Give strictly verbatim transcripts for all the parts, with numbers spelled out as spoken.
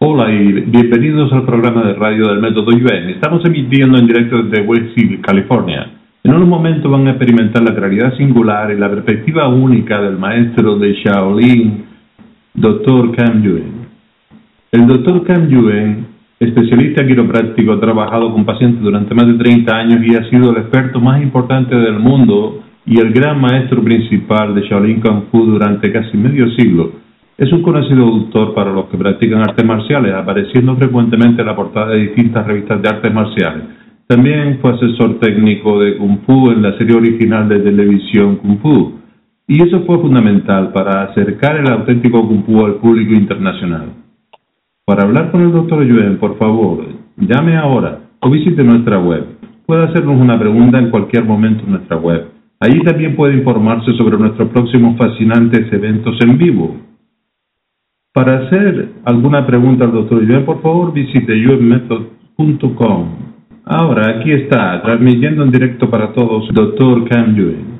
Hola y bienvenidos al programa de radio del método Yuen. Estamos emitiendo en directo desde Westville, California. En un momento van a experimentar la claridad singular y la perspectiva única del maestro de Shaolin, doctor Cam Yuen. El doctor Cam Yuen, especialista quiropráctico, ha trabajado con pacientes durante más de treinta años y ha sido el experto más importante del mundo y el gran maestro principal de Shaolin Kung Fu durante casi medio siglo. Es un conocido autor para los que practican artes marciales, apareciendo frecuentemente en la portada de distintas revistas de artes marciales. También fue asesor técnico de Kung Fu en la serie original de televisión Kung Fu. Y eso fue fundamental para acercar el auténtico Kung Fu al público internacional. Para hablar con el doctor Yuen, por favor, llame ahora o visite nuestra web. Puede hacernos una pregunta en cualquier momento en nuestra web. Allí también puede informarse sobre nuestros próximos fascinantes eventos en vivo. Para hacer alguna pregunta al doctor Yuen, por favor, visite yuen method punto com. Ahora, aquí está, transmitiendo en directo para todos, doctor Cam Yuen.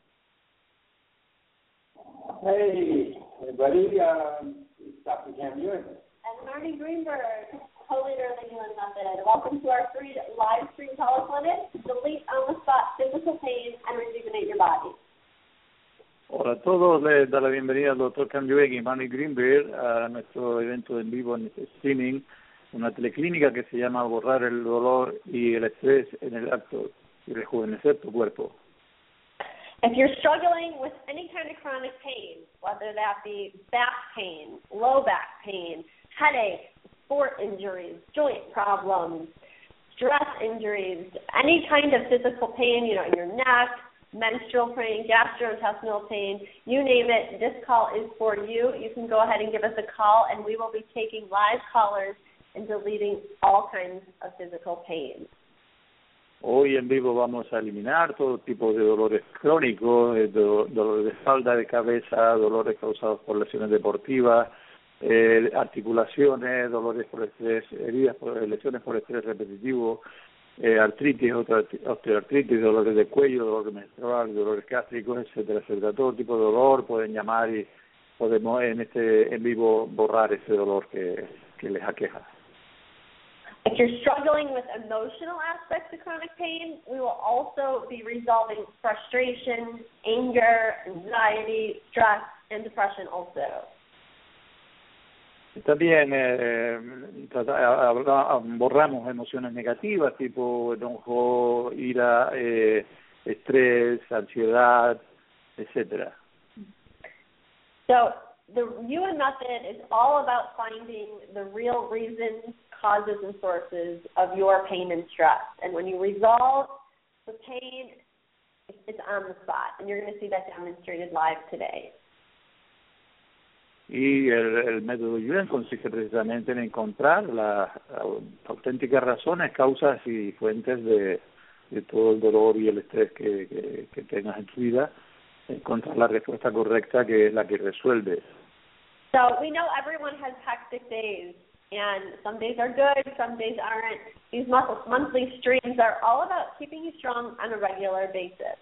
Hey, everybody, uh, doctor Cam Yuen. And Marty Greenberg, co-leader of the Healing Method. Welcome to our free live stream teleclinic, Delete on-the-spot physical pain and rejuvenate your body. Hola a todos, les da la bienvenida al doctor Cam Yuen y Manny Greenberg a nuestro evento en vivo en este streaming, una teleclínica que se llama Borrar el dolor y el estrés en el acto y rejuvenecer tu cuerpo. If you're struggling with any kind of chronic pain, whether that be back pain, low back pain, headaches, sport injuries, joint problems, stress injuries, any kind of physical pain, you know, in your neck, menstrual pain, gastrointestinal pain, you name it, this call is for you. You can go ahead and give us a call, and we will be taking live callers and deleting all kinds of physical pain. Hoy en vivo vamos a eliminar todo tipo de dolores crónicos, de do, dolores de espalda, de cabeza, dolores causados por lesiones deportivas, eh, articulaciones, dolores por estrés, heridas por lesiones por estrés repetitivo, Eh, artritis, osteoartritis, dolores de cuello, dolor menstrual, dolores gástricos, etcétera, etcétera. Todo tipo de dolor pueden llamar y podemos en este en vivo borrar ese dolor que, que les aqueja. If you're struggling with emotional aspects of chronic pain, we will also be resolving frustration, anger, anxiety, stress, and depression also. También eh, trata, habla, borramos emociones negativas, tipo enojo, ira, eh, estrés, ansiedad, etcétera. So the Yuen method is all about finding the real reasons, causes, and sources of your pain and stress. And when you resolve the pain, it's on the spot. And you're going to see that demonstrated live today. Y el, el método Yuen consiste precisamente en encontrar las auténticas razones, causas y fuentes de, de todo el dolor y el estrés que, que, que tengas en tu vida, encontrar la respuesta correcta que es la que resuelve. So we know everyone has hectic days, and some days are good, some days aren't. These monthly streams are all about keeping you strong on a regular basis.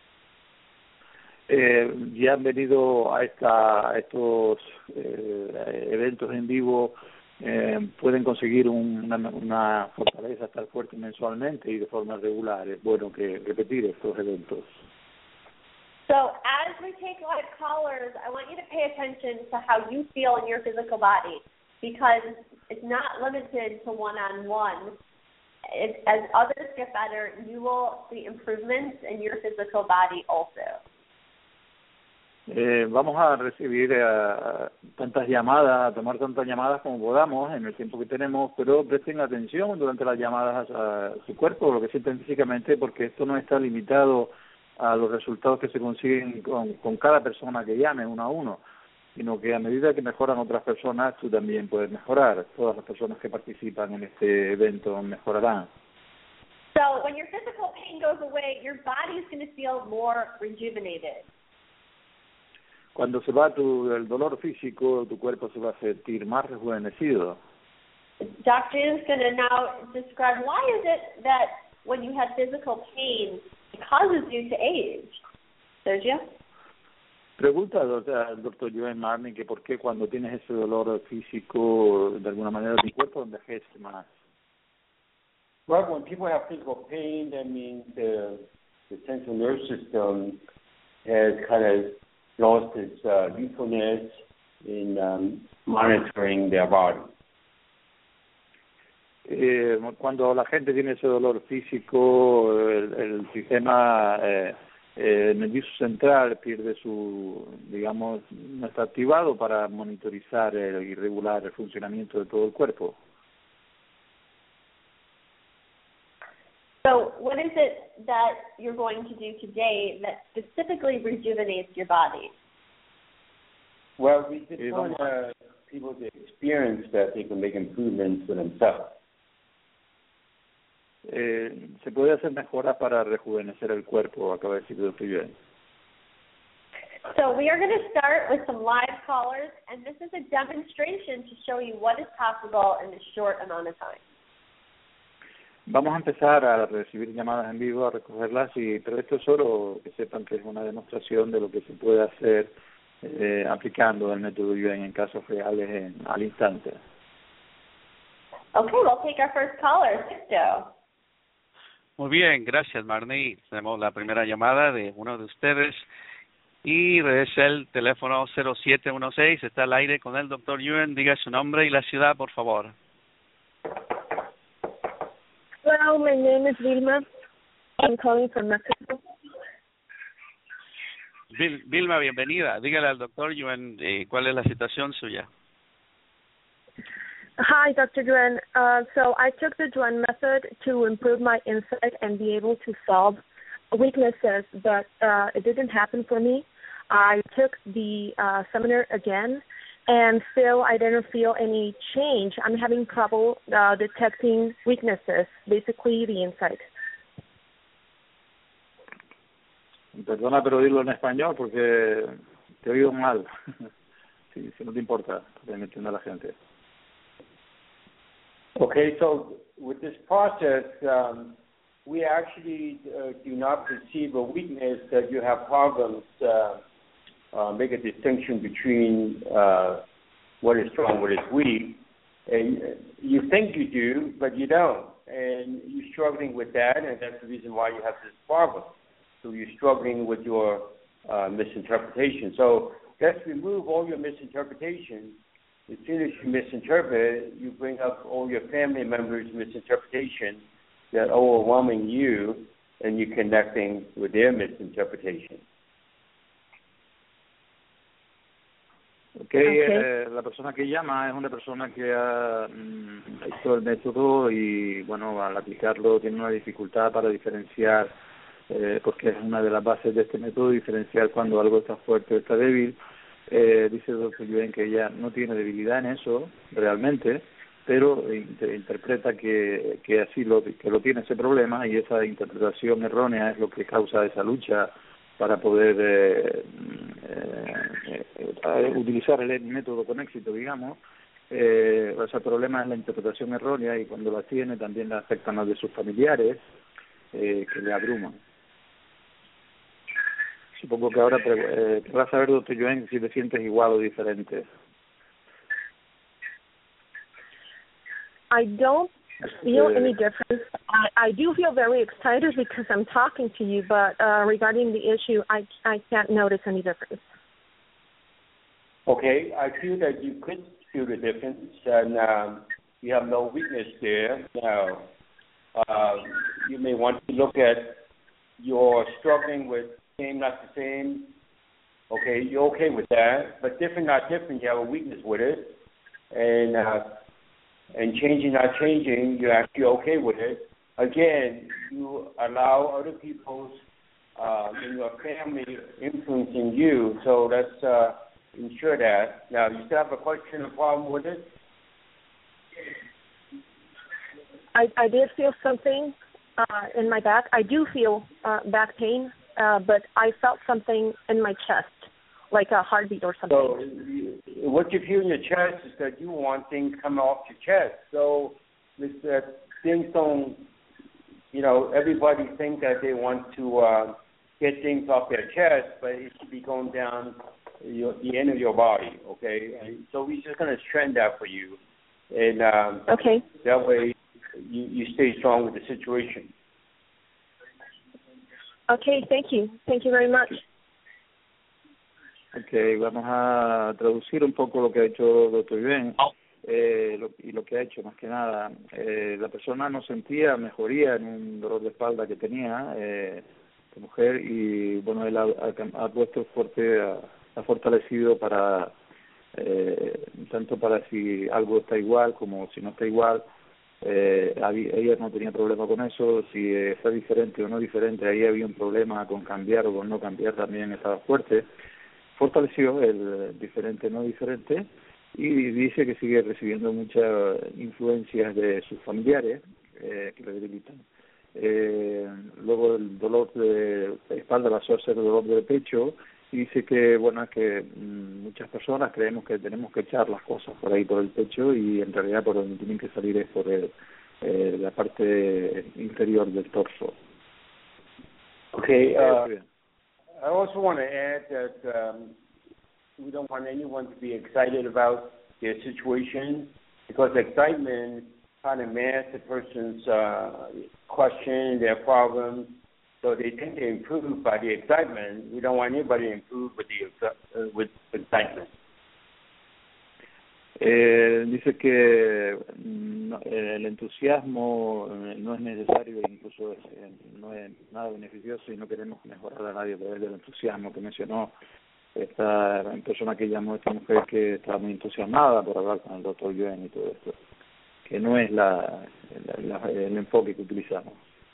Eh, ya han venido a, esta, a estos eh, eventos en vivo, eh, pueden conseguir una, una fortaleza, estar fuerte mensualmente y de forma regular. Es bueno que repetir estos eventos. So as we take live callers, I want you to pay attention to how you feel in your physical body, because it's not limited to one-on-one. It, as others get better, you will see improvements in your physical body also. Eh, vamos a recibir uh, tantas llamadas, a tomar tantas llamadas como podamos en el tiempo que tenemos, pero presten atención durante las llamadas a, a su cuerpo, lo que sienten físicamente, porque esto no está limitado a los resultados que se consiguen con, con cada persona que llame uno a uno, sino que a medida que mejoran otras personas, tú también puedes mejorar. Todas las personas que participan en este evento mejorarán. So when your physical pain goes away, your body is going to feel more rejuvenated. Cuando se va tu, el dolor físico, tu cuerpo se va a sentir más rejuvenecido. Doctor is going to now describe why is it that when you have physical pain, it causes you to age. Sergio? Pregunta al doctor Yuen Marni que por qué cuando tienes ese dolor físico, de alguna manera tu cuerpo envejece más. Well, when people have physical pain, that means the, the central nervous system has kind of lost its uh, usefulness in um, monitoring their body. Eh, cuando la gente tiene ese dolor físico, el, el sistema eh, eh, nervioso central pierde su, digamos, no está activado para monitorizar el, y regular el funcionamiento de todo el cuerpo. So what is it that you're going to do today that specifically rejuvenates your body? Well, we just want uh, people to experience that they can make improvements for themselves. Eh, se puede hacer mejoras para rejuvenecer el cuerpo, acaba de decir el doctor Yuen. So we are going to start with some live callers, and this is a demonstration to show you what is possible in a short amount of time. Vamos a empezar a recibir llamadas en vivo, a recogerlas, y pero esto es solo que sepan que es una demostración de lo que se puede hacer eh, aplicando el método Yuen en casos reales en, al instante. Okay, we'll take our first caller, Sixto. Muy bien, gracias, Marnie. Tenemos la primera llamada de uno de ustedes y es el teléfono cero siete uno seis. Está al aire con el doctor Yuen. Diga su nombre y la ciudad, por favor. Hello, my name is Vilma. I'm calling from Mexico. Vil, Vilma, bienvenida. Dígale al doctor Yuen eh, cuál es la situación suya. Hi, Doctor Yuen. Uh, so I took the Yuen method to improve my insight and be able to solve weaknesses, but uh, it didn't happen for me. I took the uh, seminar again, and still I didn't feel any change. I'm having trouble uh, detecting weaknesses, basically the insight. Perdona, pero dilo en español porque te oigo mal. Si, si no te importa, que me entienda la gente. Okay, so with this process, um, we actually uh, do not perceive a weakness that you have problems, uh, uh, make a distinction between uh, what is strong, what is weak. And you think you do, but you don't. And you're struggling with that, and that's the reason why you have this problem. So you're struggling with your uh, misinterpretation. So let's remove all your misinterpretations. As soon as you misinterpret, you bring up all your family members' misinterpretation that are overwhelming you, and you're connecting with their misinterpretation. Okay, okay. Eh, la persona que llama es una persona que ha mm, hecho el método y, bueno, al aplicarlo tiene una dificultad para diferenciar, eh, porque es una de las bases de este método, diferenciar cuando algo está fuerte o está débil. Eh, dice el doctor Yuen que ella no tiene debilidad en eso realmente, pero inter interpreta que, que así lo, que lo tiene ese problema, y esa interpretación errónea es lo que causa esa lucha para poder eh, eh, eh, utilizar el método con éxito, digamos. Eh, ese problema es la interpretación errónea, y cuando la tiene también le afectan a los de sus familiares, eh, que le abruman. Supongo que ahora eh, querrás saber, doctor Yuen, si te sientes igual o diferente. I don't feel any difference. I, I do feel very excited because I'm talking to you, but uh, regarding the issue, I, I can't notice any difference. Okay, I feel that you could feel the difference, and um, you have no weakness there. Now, uh, you may want to look at your struggling with same, not the same. Okay, you're okay with that, but different, not different. You have a weakness with it, and uh, and changing, not changing. You're actually okay with it. Again, you allow other people's uh, in your family influencing you. So let's uh, ensure that. Now, you still have a question or problem with it? I I did feel something uh, in my back. I do feel uh, back pain. Uh, but I felt something in my chest, like a heartbeat or something. So you, what you feel in your chest is that you want things come off your chest. So it's that things don't, you know, everybody think that they want to uh, get things off their chest, but it should be going down your, the end of your body, okay? And so we're just going to strengthen that for you. And um, okay. that way you, you stay strong with the situation. Okay, thank you. Thank you very much. Okay, vamos a traducir un poco lo que ha hecho doctor Yuan eh, lo, y lo que ha hecho más que nada. Eh, la persona no sentía mejoría en un dolor de espalda que tenía, eh, de mujer, y bueno, él ha, ha, ha puesto fuerte, ha, ha fortalecido para, eh, tanto para si algo está igual como si no está igual. Eh, había, ella no tenía problema con eso, si eh, está diferente o no diferente, ahí había un problema con cambiar o con no cambiar, también estaba fuerte. Fortaleció el diferente, no diferente, y dice que sigue recibiendo muchas influencias de sus familiares eh, que le debilitan. Eh, luego el dolor de espalda pasó a ser dolor de pecho, y dice que, bueno, es que mmm, muchas personas creemos que tenemos que echar las cosas por ahí por el pecho, y en realidad por donde tienen que salir es por el, eh, la parte inferior del torso. Okay, uh, I also want to add that um, we don't want anyone to be excited about their situation, because excitement kind of masks the person's uh, question, their problems, so they think they improve by the excitement. We don't want anybody to improve with the uh, with excitement. Eh, dice que no, el entusiasmo no es necesario, incluso es, no es nada beneficioso, y no queremos mejorar a nadie a través del entusiasmo que mencionó esta persona que llamó a esta mujer, que estaba muy entusiasmada por hablar con el doctor Yuan y todo esto, que no es la, la, la el enfoque que utilizamos.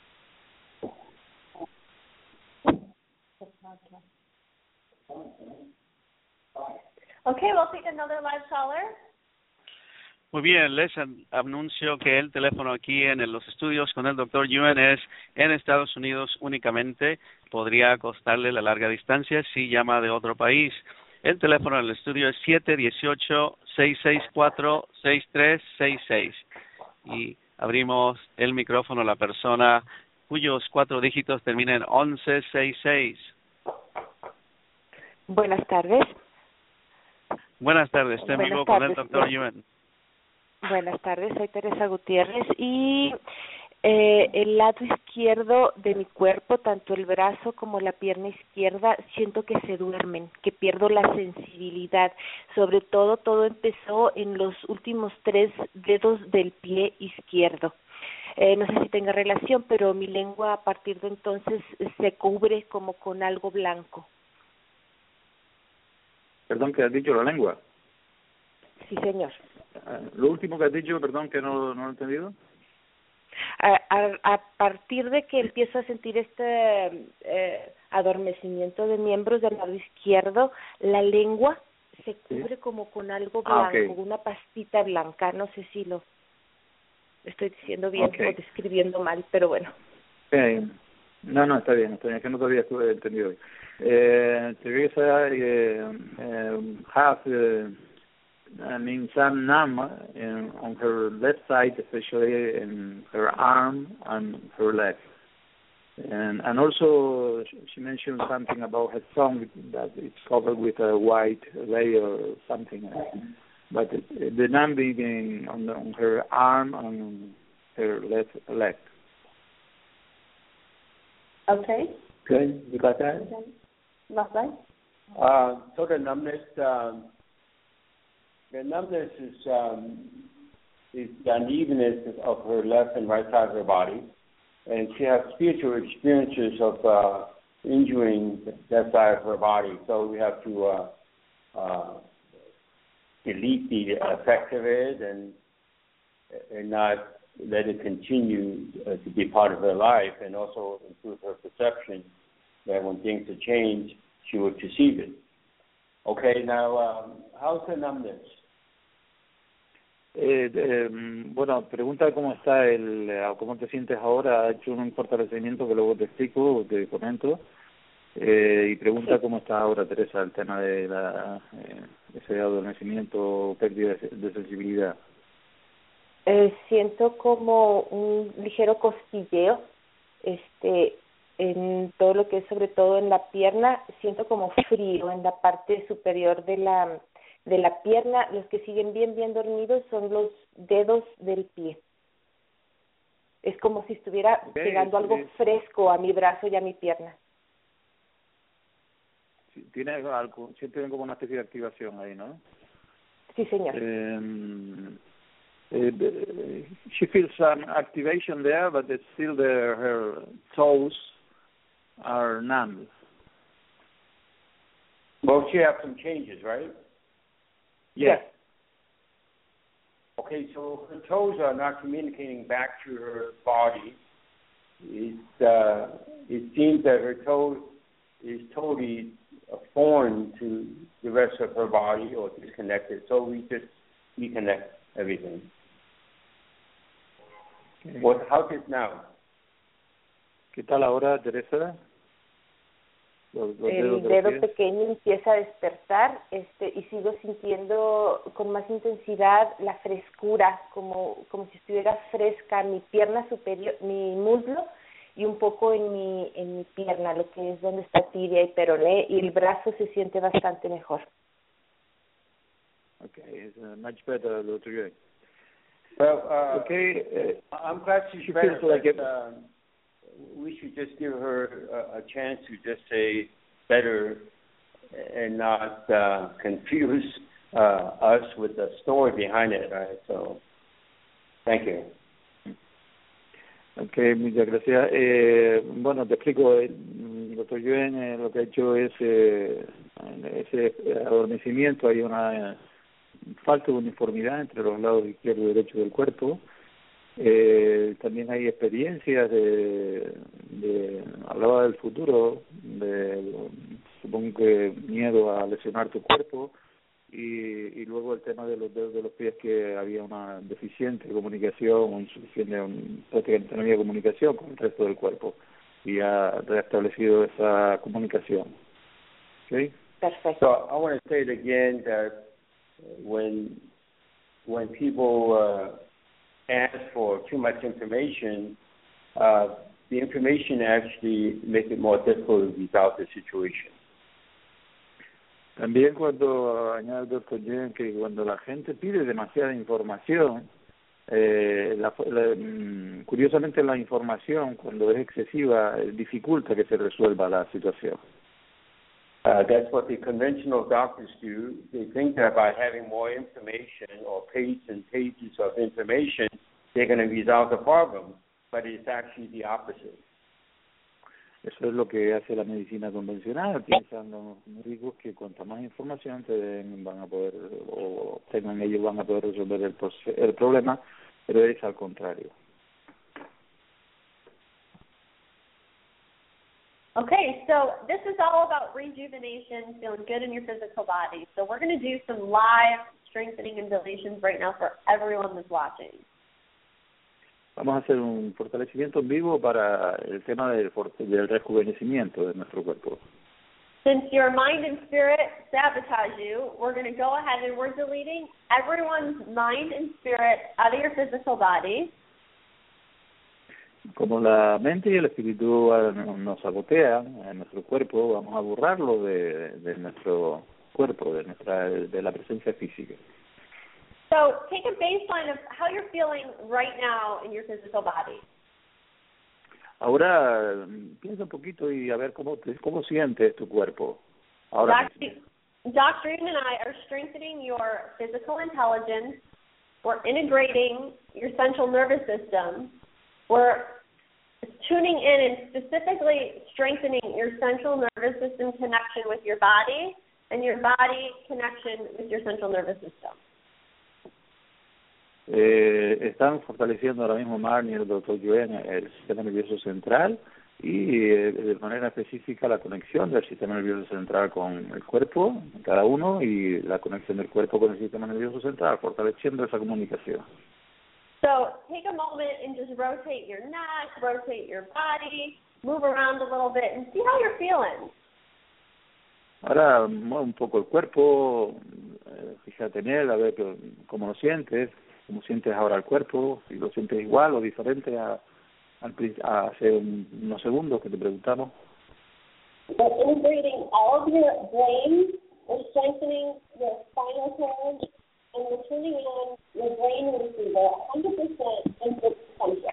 Okay, we'll take another live caller. Muy bien, les anuncio que el teléfono aquí en los estudios con el doctor Yuan es en Estados Unidos únicamente. Podría costarle la larga distancia si llama de otro país. El teléfono del estudio es siete uno ocho, seis seis cuatro, seis tres seis seis. Y abrimos el micrófono a la persona cuyos cuatro dígitos terminan en once sesenta y seis. Buenas tardes. Buenas tardes, estoy Buenas vivo tardes. con el doctor Yuan. Buenas tardes, soy Teresa Gutiérrez, y eh, el lado izquierdo de mi cuerpo, tanto el brazo como la pierna izquierda, siento que se duermen, que pierdo la sensibilidad. Sobre todo, todo empezó en los últimos tres dedos del pie izquierdo. Eh, no sé si tenga relación, pero mi lengua a partir de entonces se cubre como con algo blanco. Perdón, ¿qué has dicho? ¿La lengua? Sí, señor. Uh, lo último que has dicho, perdón, que no, no lo he entendido. A, a, a partir de que empiezo a sentir este eh, adormecimiento de miembros del lado izquierdo, la lengua se cubre ¿sí? como con algo blanco, ah, okay. una pastita blanca. No sé si lo estoy diciendo bien okay. o describiendo mal, pero bueno. Okay. No, no, está bien, está bien, es que no todavía estuve entendido. Eh, Teresa eh, eh, has uh, I mean some numb in, on her left side, especially in her arm and her leg. And and also she mentioned something about her tongue that it's covered with a white layer or something. But it, the numbing on, the, on her arm and her left leg. Okay. Good. You got that? Okay. Lovely. Uh, so the numbness, um, the numbness is um, is the unevenness of her left and right side of her body, and she has spiritual experiences of uh, injuring that side of her body. So we have to uh, uh, delete the effect of it and and not let it continue uh, to be part of her life, and also improve her perception that when things are changed, she will perceive it. Okay, now, um, how's the numbness? Eh, eh, bueno, pregunta cómo está el, cómo te sientes ahora. Ha hecho un fortalecimiento que luego te explico, te comento. Eh, y pregunta cómo está ahora, Teresa, el tema de la, eh, ese adormecimiento o pérdida de, de sensibilidad. Eh, siento como un ligero cosquilleo, este, en todo lo que es sobre todo en la pierna, siento como frío en la parte superior de la de la pierna. Los que siguen bien bien dormidos son los dedos del pie. Es como si estuviera okay, pegando algo sí. fresco a mi brazo y a mi pierna. Sí, tiene algo, siente como una especie de activación ahí, ¿no? Sí, señor. Um, uh, she feels some activation there, but it's still the, her toes are numb. Well, she have some changes, right? Yes. yes. Okay, so her toes are not communicating back to her body. It, uh, it seems that her toe is totally foreign to the rest of her body or disconnected. So we just reconnect everything. Okay. What, how's it now? ¿Qué tal ahora, Teresa? Los, los el dedo pequeño empieza a despertar, este, y sigo sintiendo con más intensidad la frescura, como como si estuviera fresca mi pierna superior, mi muslo, y un poco en mi en mi pierna, lo que es donde está tibia y peroné, y el brazo se siente bastante mejor. Okay, it's uh, much better, Doctor Yuan. Well, uh, okay, uh, I'm glad she's she better, feels like but, it. Uh, we should just give her a, a chance to just say better and not uh, confuse uh, us with the story behind it, right? So, thank you. Ok, muchas gracias. Eh, bueno, te explico. El doctor Yuen eh, lo que ha hecho es eh, ese adormecimiento. Hay una eh, falta de uniformidad entre los lados izquierdo y derecho del cuerpo. Eh, también hay experiencias de, de, hablaba del futuro, de, supongo que miedo a lesionar tu cuerpo, y, y luego el tema de los dedos de los pies, que había una deficiente comunicación o insuficiente, un, prácticamente no había comunicación con el resto del cuerpo, y ha restablecido esa comunicación. ¿Okay? Perfecto. So I want to say it again that when when people uh, ask for too much information, uh, the information actually makes it more difficult to resolve the situation. También cuando añade el doctor Jen que cuando la gente pide demasiada información, eh, la, la, curiosamente la información cuando es excesiva dificulta que se resuelva la situación. Uh, that's what the conventional doctors do. They think that by having more information or pages and pages of information, they're going to resolve the problem, but it's actually the opposite. Eso es lo que hace la medicina convencional. Piensan los médicos que cuanta más información te den, van a poder, o tengan ellos, van a poder resolver el, el problema, pero es al contrario. Okay, so this is all about rejuvenation, feeling good in your physical body. So we're going to do some live strengthening and deletions right now for everyone that's watching. Vamos a hacer un fortalecimiento en vivo para el tema del, del rejuvenecimiento de nuestro cuerpo. Since your mind and spirit sabotage you, we're going to go ahead and we're deleting everyone's mind and spirit out of your physical body. Como la mente y el espíritu nos sabotean en nuestro cuerpo, vamos a borrarlo de, de nuestro cuerpo, de nuestra de la presencia física. So take a baseline of how you're feeling right now in your physical body. Ahora piensa un poquito y a ver cómo te, cómo sientes tu cuerpo. Ahora Doctor Doctor Yuen and I are strengthening your physical intelligence. We're integrating your central nervous system. We're tuning in and specifically strengthening your central nervous system connection with your body and your body connection with your central nervous system. Eh, están fortaleciendo ahora mismo Marnie y el doctor Yuen el sistema nervioso central y eh, de manera específica la conexión del sistema nervioso central con el cuerpo, cada uno, y la conexión del cuerpo con el sistema nervioso central, fortaleciendo esa comunicación. So take a moment and just rotate your neck, rotate your body, move around a little bit and see how you're feeling. Ahora mueve un poco el cuerpo, eh, fíjate en él, a ver que, cómo lo sientes, cómo sientes ahora el cuerpo, si lo sientes igual o diferente a, al, pri- hace un, unos segundos que te preguntamos. But integrating all of your brain, or strengthening your spinal cord, and we're turning on your brain receiver one hundred percent input potential.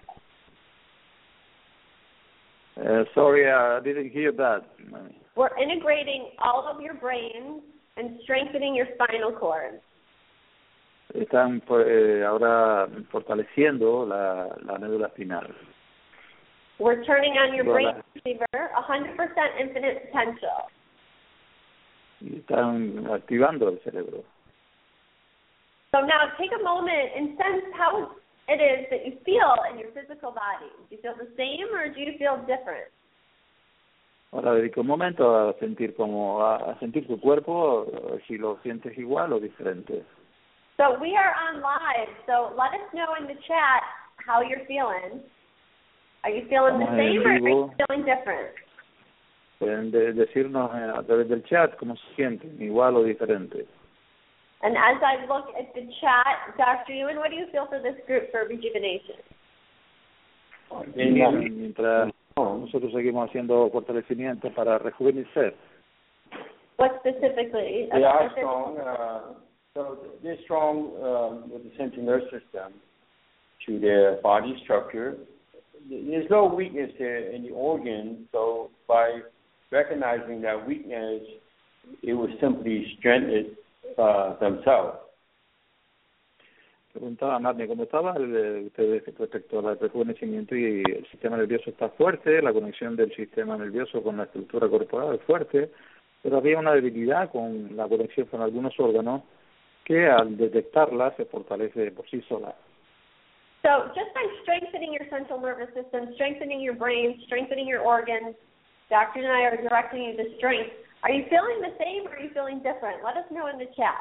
Uh, sorry, I didn't hear that. We're integrating all of your brain and strengthening your spinal cord. Están eh, ahora fortaleciendo la, la médula espinal. We're turning on your brain Voilà. receiver one hundred percent infinite potential. Y están activando el cerebro. So now take a moment and sense how it is that you feel in your physical body. Do you feel the same or do you feel different? Ahora dedica un momento a sentir como a, a sentir tu cuerpo, si lo sientes igual o diferente. So we are on live, so let us know in the chat how you're feeling. Are you feeling the Estamos en same or are you vivo. feeling different? Pueden de- decirnos eh, a través del chat cómo se sienten, igual o diferente. And as I look at the chat, Doctor Ewan, what do you feel for this group for rejuvenation? Y mientras nosotros seguimos haciendo fortalecimiento para rejuvenecer. What specifically? They are strong. Uh, so they're strong um, with the central nervous system to their body structure. There's no weakness there in the organ, so by recognizing that weakness, it will simply strengthen uh, themselves. Preguntaba Marnie, ¿cómo estaba el, ustedes respecto al rejuvenecimiento? Y el sistema nervioso está fuerte, la conexión del sistema nervioso con la estructura corporal es fuerte, pero había una debilidad con la conexión con algunos órganos que al detectarla se fortalece por sí sola. So just by strengthening your central nervous system, strengthening your brain, strengthening your organs, Doctor and I are directing you to strength. Are you feeling the same or are you feeling different? Let us know in the chat.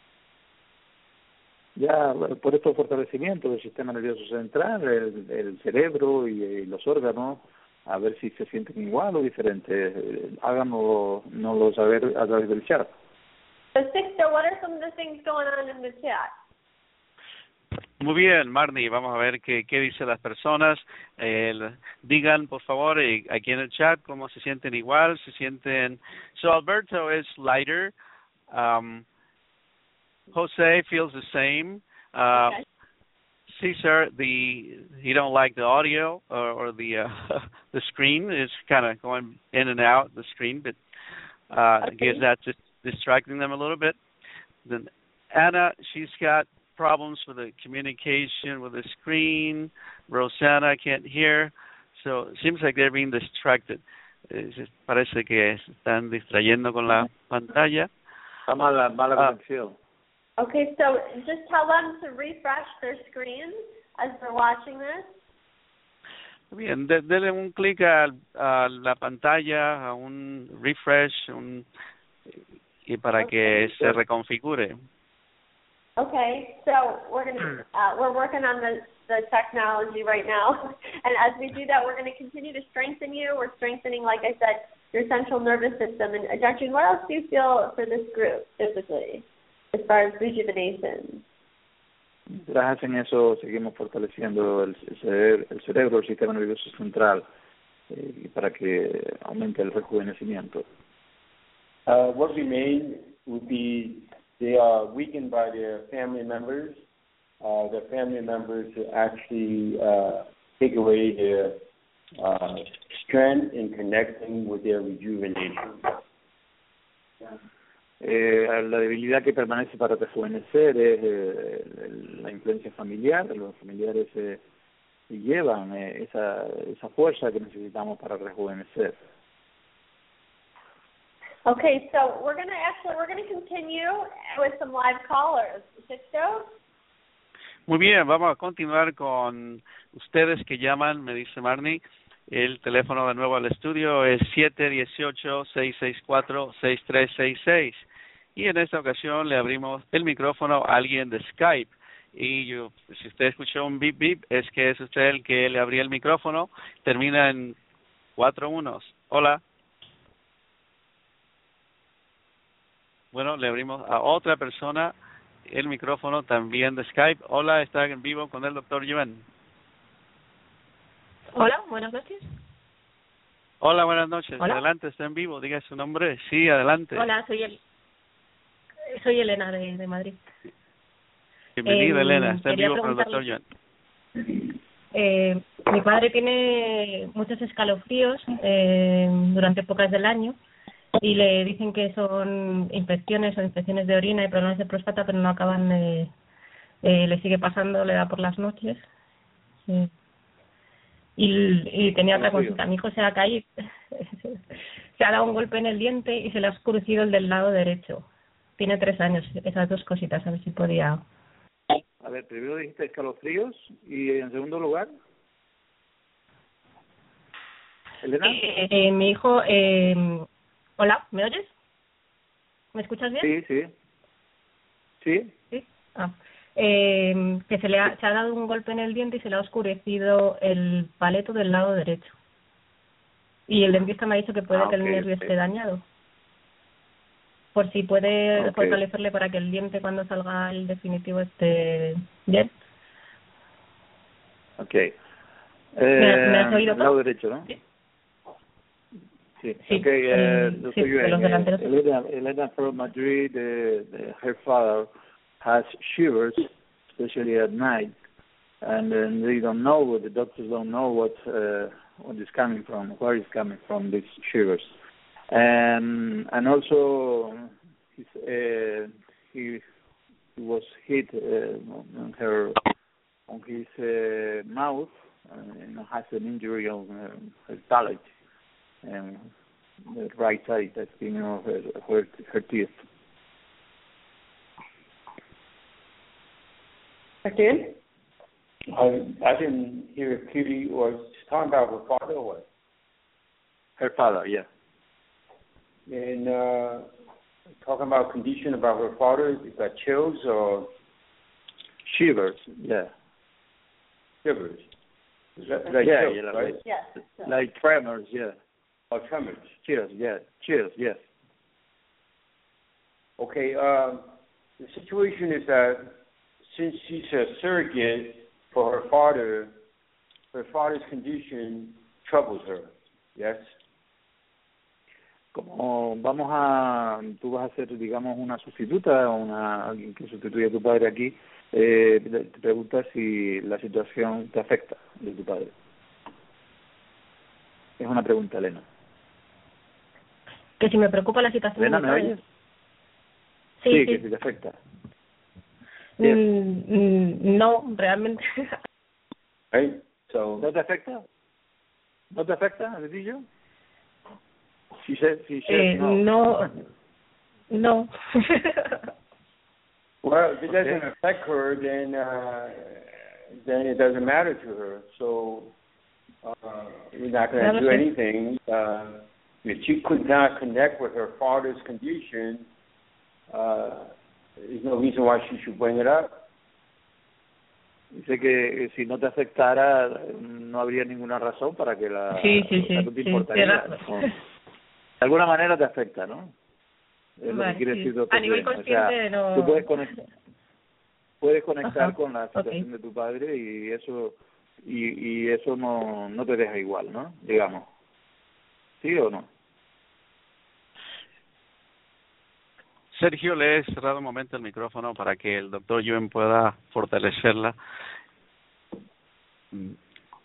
Ya bueno, por estos fortalecimientos del sistema nervioso central, el, el cerebro y, y los órganos, a ver si se sienten igual o diferentes. Eh, Háganoslonoslo saber a través del chat. So Sixto, what are some of the things going on in the chat? Muy bien, Marnie, vamos a ver qué, qué dicen las personas. Eh, digan, por favor, eh, aquí en el chat cómo se sienten igual, se sienten... So Alberto is lighter. Um, Jose feels the same. Uh, Okay. Cesar, the he don't like the audio or, or the uh, the screen is kind of going in and out the screen, but uh, Okay. guess that's just distracting them a little bit. Then Anna, she's got problems with the communication with the screen. Rosanna can't hear, so it seems like they're being distracted. Eh, parece que se están distrayendo con la pantalla. Está mala, mala Ah. conexión. Okay, so just tell them to refresh their screen as they're watching this. Bien, de, denle un clic a, a la pantalla, a un refresh, un, y para que se reconfigure. Okay, so we're gonna uh, we're working on the the technology right now, and as we do that, we're going to continue to strengthen you. We're strengthening, like I said, your central nervous system. And uh, Doctor, what else do you feel for this group physically, as far as rejuvenation? Mientras hacen eso, seguimos fortaleciendo el, el, cerebro, el cerebro, el sistema nervioso central, eh, para que aumente el rejuvenecimiento. Uh, what remain would be they are weakened by their family members. Uh, their family members actually uh, take away their uh, strength in connecting with their rejuvenation. Eh, la debilidad que permanece para rejuvenecer es eh, el, la influencia familiar. Los familiares eh, llevan eh, esa, esa fuerza que necesitamos para rejuvenecer. Okay, so we're going to actually we're going to continue with some live callers. Sixto? Muy bien, vamos a continuar con ustedes que llaman, me dice Marnie. El teléfono de nuevo al estudio es siete uno ocho, seis seis cuatro, seis tres seis seis. Y en esta ocasión le abrimos el micrófono a alguien de Skype. Y yo, si usted escuchó un bip bip, es que es usted el que le abría el micrófono. Termina en cuatro unos. Hola. Bueno, le abrimos a otra persona el micrófono también de Skype. Hola, está en vivo con el doctor Yuan. Hola, buenas noches. Hola, buenas noches. Hola. Adelante, está en vivo. Diga su nombre. Sí, adelante. Hola, soy el, soy Elena de, de Madrid. Bienvenida, eh, Elena. Está en quería vivo con el doctor preguntarle- Joan. Eh, mi padre tiene muchos escalofríos eh, durante épocas del año y le dicen que son infecciones o infecciones de orina y problemas de próstata, pero no acaban de... Eh, le sigue pasando, le da por las noches. Sí. Y, y tenía otra consulta. Mi hijo se ha caído, se ha dado un golpe en el diente y se le ha oscurecido el del lado derecho. Tiene tres años, esas dos cositas, a ver si podía... A ver, primero dijiste escalofríos y en segundo lugar, Elena. Eh, eh, mi hijo, eh, hola, ¿me oyes? ¿Me escuchas bien? Sí, sí. Sí. Sí. Ah. Eh, que se le ha, se ha dado un golpe en el diente y se le ha oscurecido el paleto del lado derecho. Y el dentista me ha dicho que puede Ah, que el ok, nervio ok. esté dañado. Por si puede Ok. fortalecerle para que el diente cuando salga el definitivo esté bien. Ok. Eh, ¿Me, me has oído? lado derecho, ¿no? Sí. Sí. Sí, Ok, eh, el- doctor sí, Yuan, de los eh, delanteros. Elena, Elena from Madrid, uh, the, her father has shivers, especially at night, and uh, they don't know, the doctors don't know what uh, what is coming from, where is coming from these shivers, and and also he's, uh, he he was hit uh, on her on his uh, mouth, uh, and has an injury on uh, her palate, and the right side, that's you know her her, her teeth. Again? I, I didn't hear it clearly. Was talking about her father or what? Her father, yeah. And uh, talking about condition about her father, is that chills or Shivers, yeah. shivers? Is that, like yeah, chills, yeah, like, right? Yes. like tremors, yeah. Or tremors. Chills, yeah. Chills, yes. Okay, um, the situation is that since she's a surrogate for her father, her father's condition troubles her, yes? Como vamos a, tú vas a ser, digamos, una sustituta, una alguien que sustituye a tu padre aquí, eh, te preguntas si la situación te afecta de tu padre. Es una pregunta, Elena. Que si me preocupa la situación Elena, de mi ¿me padre. oyes? Sí, Sí, sí. que si te afecta. Mm, mm, no, realmente. Right? So, ¿No te afecta? ¿No te afecta, Betillo? Si says, si says eh, no. no. No. well, if it doesn't Okay. affect her, then uh, then it doesn't matter to her. So uh, we're not going to do anything. Uh, if she could not connect with her father's condition, uh, there's no reason why she should bring it up. Dice que si no te afectara no habría ninguna razón para que la... Sí, sí, o sea, sí, no te sí, importaría. tiene ¿no? De alguna manera te afecta, ¿no? Es lo Vale, que quiere sí. decir doctor A nivel Yuan. O sea, consciente no... tú puedes conectar, puedes conectar Ajá, con la situación okay. de tu padre y eso y, y eso no, no te deja igual, ¿no? Digamos. ¿Sí o no? Sergio, le he cerrado un momento el micrófono para que el doctor Yuan pueda fortalecerla. Mm.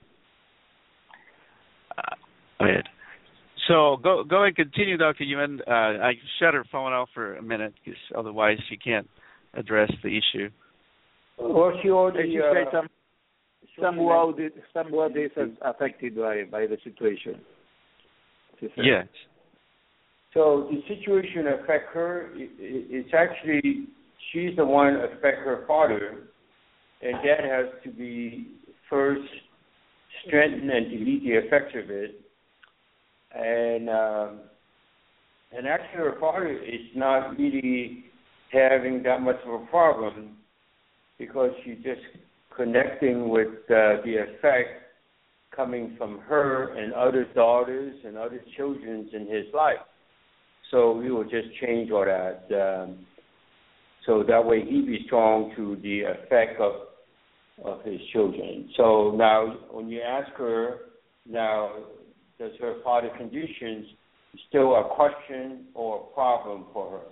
Uh, a ver. So go go and continue, Doctor Yuan. Uh, I shut her phone off for a minute because otherwise she can't address the issue. Well, she already... She Uh, said some, somewhat, somewhat is affected by, by the situation. She said. Yes. So the situation affect her. It, it, it's actually she's the one affect her father, and that has to be first strengthen and delete the effects of it. And um, and actually, her father is not really having that much of a problem because she's just connecting with uh, the effect coming from her and other daughters and other children in his life. So we will just change all that, um, so that way he be strong to the effect of of his children. So now, when you ask her Now, does her father's conditions still a question or a problem for her?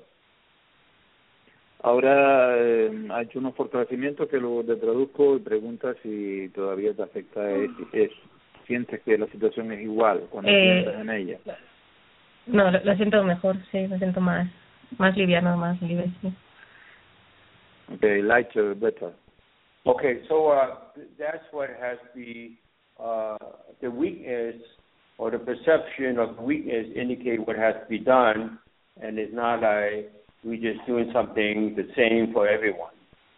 Ahora eh, ha hecho unos fortalecimientos que luego te traduzco y pregunta si todavía te afecta, es, es, sientes que la situación es igual cuando Eh, piensas en ella. No, lo, lo siento mejor, sí, me siento más más liviano, más libre, sí. Okay, lighter, better. Okay, so uh, that's what has the uh, the weakness or the perception of weakness indicate what has to be done, and it's not like we're just doing something the same for everyone.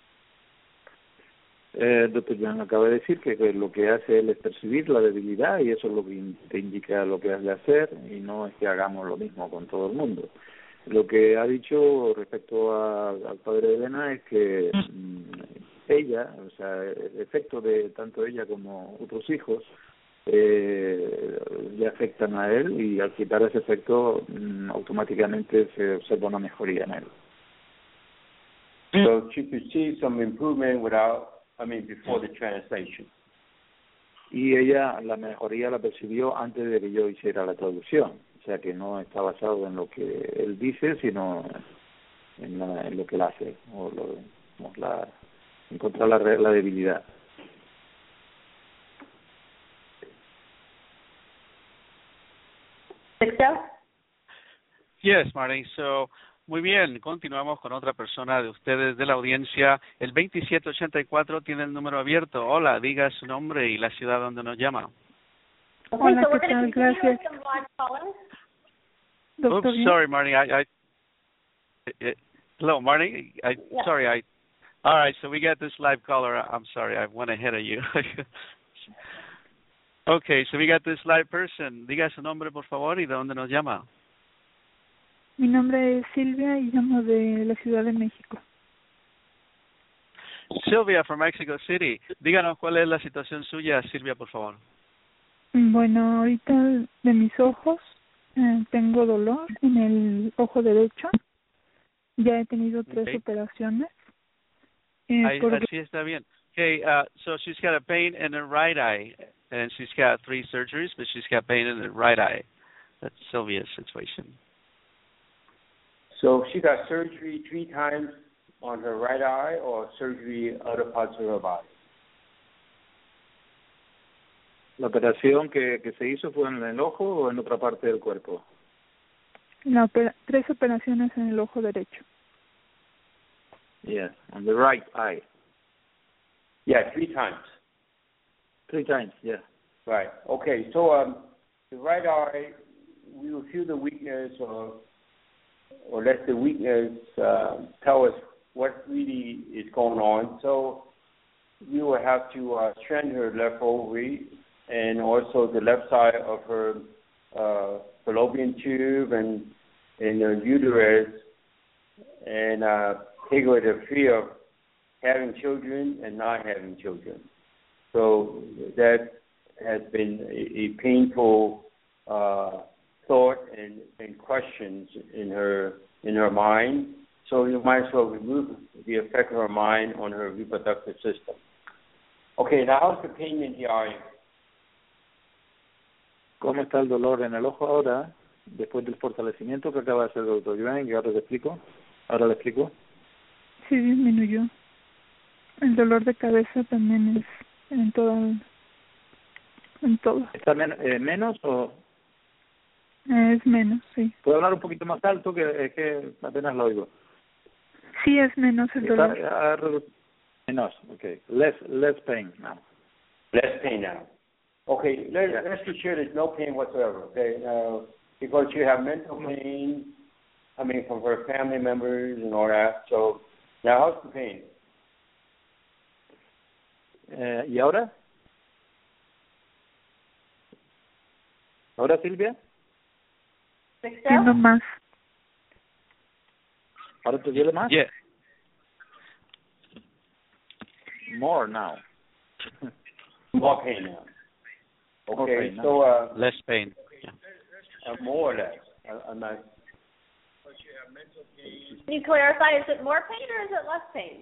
Eh, doctor Joan acaba de decir que, que lo que hace él es percibir la debilidad y eso es lo que te indica lo que has de hacer y no es que hagamos lo mismo con todo el mundo. Lo que ha dicho respecto a, al padre de Elena es que mm, ella, o sea, el efecto de tanto ella como otros hijos eh, le afectan a él y al quitar ese efecto mm, automáticamente se observa una mejoría en él. So she perceives some improvement without, I mean, before the translation. Y ella la mejoría la percibió antes de que yo hiciera la traducción, o sea que no está basado en lo que él dice, sino en, la, en lo que él hace, o lo, o la, encontrar la, la debilidad. Yes, Marty. So, muy bien, continuamos con otra persona de ustedes de la audiencia. El veintisiete ochenta y cuatro tiene el número abierto. Hola, diga su nombre y la ciudad donde nos llama. Okay, Hola, so we're ¿qué going to tal? continue with Gracias. some live callers. Doctor Oops, Bien. sorry, Marty. I, I uh, hello, Marty. I Yeah. sorry. I all right. So we got this live caller. I'm sorry. I went ahead of you. Okay, so we got this live person. Diga su nombre, por favor, y de dónde nos llama. Mi nombre es Silvia y llamo de la Ciudad de México. Silvia from Mexico City. Díganos cuál es la situación suya, Silvia, por favor. Bueno, ahorita de mis ojos eh, tengo dolor en el ojo derecho. Ya he tenido tres Okay. operaciones. Eh, Ahí, por- así está bien. Okay, uh, so she's got a pain in her right eye, and she's got three surgeries, but she's got pain in her right eye. That's Sylvia's situation. So she got surgery three times on her right eye or surgery other parts of her body? ¿La operación que, que se hizo fue en el ojo o en otra parte del cuerpo? la opera- tres operaciones en el ojo derecho. Yes, on the right eye. Yeah, three times. Three times, yeah. Right. Okay. So um, the right eye, we will feel the weakness, or or let the weakness uh, tell us what really is going on. So we will have to uh, strengthen her left ovary and also the left side of her uh, fallopian tube and and her uterus, and uh, take away the fear of having children and not having children. So that has been a, a painful uh, thought and, and questions in her in her mind. So you might as well remove the effect of her mind on her reproductive system. Okay, now how's the pain in the eye? ¿Cómo está el dolor en el ojo ahora, después del fortalecimiento que acaba de hacer el doctor Joan? Y ahora le explico. Ahora le explico. Sí, disminuyó. El dolor de cabeza también es en todo. En todo. ¿Está men eh, menos o...? Es menos, sí. ¿Puedo hablar un poquito más alto? Que es que apenas lo oigo. Sí, es menos el Está, dolor. ha redu- menos, okay. Less, less pain now. Less pain now. Okay, let, Yeah. let's be sure there's no pain whatsoever, okay? Uh, because you have mental pain, I mean, from her family members and all that. So, now how's the pain? Eh, ¿Y ahora? ¿Ahora, Silvia? Siendo más. ¿Ahora te duele más? Yeah. More now. More pain now. More Okay, pain now. so uh, Less pain. Yeah. uh, more or less. I, I'm not. Can you clarify, is it more pain or is it less pain?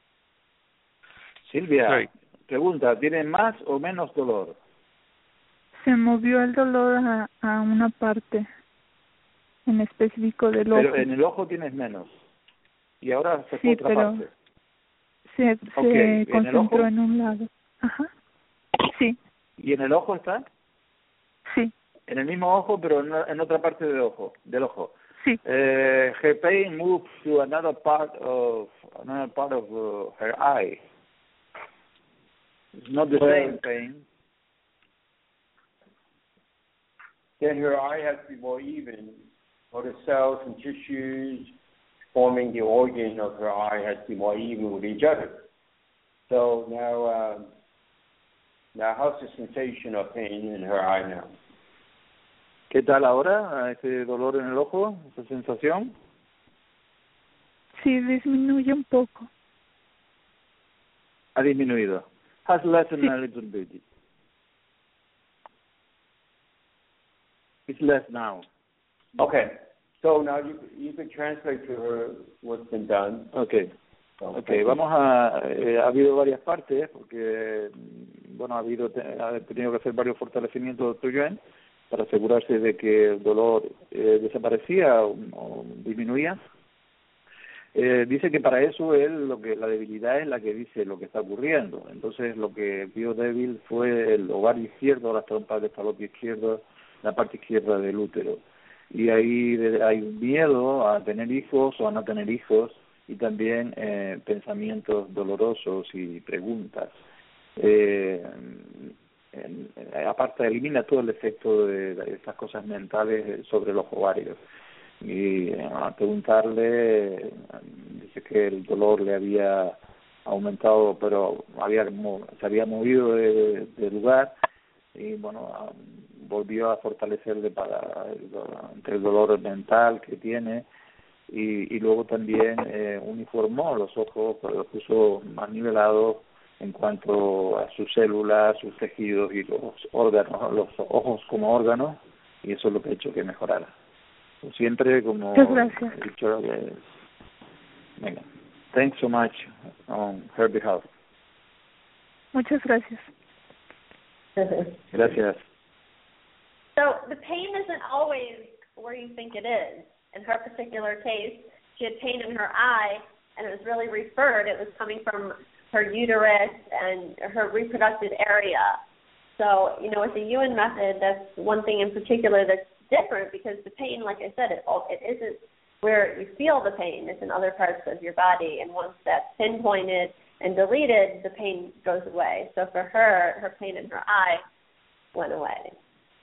Silvia, Sorry. pregunta, ¿tiene más o menos dolor? Se movió el dolor a, a una parte en específico del ojo. Pero en el ojo tienes menos. Y ahora se fue Sí, otra pero parte. se, Okay. se ¿En el concentró ojo? en un lado. Ajá. Sí, ¿Y en el ojo está? sí, En el mismo ojo, pero en, en otra parte del ojo. Del ojo. sí. Uh, her pain moved to another part of another part of uh, her eye. It's not the Well, same pain. Then her eye has to be more even. All the cells and tissues forming the organ of her eye has to be more even with each other. So now, um, now how's the sensation of pain in her eye now? ¿Qué tal ahora ese dolor en el ojo, esa sensación? Sí, disminuye un poco. Ha disminuido. Has lessened Sí. a little bit. It's less now. Okay. So now you you can translate to her what's been done. Okay. So, Okay, vamos a... Eh, ha habido varias partes, porque, bueno, ha habido ha tenido que hacer varios fortalecimientos, doctor Yuen, para asegurarse de que el dolor eh, desaparecía o, o disminuía. Eh, dice que para eso él, lo que la debilidad es la que dice lo que está ocurriendo. Entonces lo que vio débil fue el ovario izquierdo, las trompas de falopio izquierdo, la parte izquierda del útero. Y ahí hay un miedo a tener hijos o a no tener hijos, y también eh, pensamientos dolorosos y preguntas. Eh, en, en, aparte, elimina todo el efecto de, de estas cosas mentales sobre los ovarios. Y eh, a preguntarle, dice que el dolor le había aumentado, pero había se había movido de, de lugar, y bueno, volvió a fortalecerle para el, entre el dolor mental que tiene, y, y luego también eh, uniformó los ojos, los puso más nivelados en cuanto a sus células, sus tejidos y los órganos, los ojos como órganos, y eso es lo que ha hecho que mejorara. Siempre como he dicho, eh, venga, thanks so much on her behalf. Muchas gracias. Gracias. So the pain isn't always where you think it is. In her particular case, she had pain in her eye, and it was really referred. It was coming from her uterus and her reproductive area. So, you know, with the Yuen method, that's one thing in particular that's different, because the pain, like I said, it, it isn't where you feel the pain. It's in other parts of your body. And once that's pinpointed and deleted, the pain goes away. So for her, her pain in her eye went away.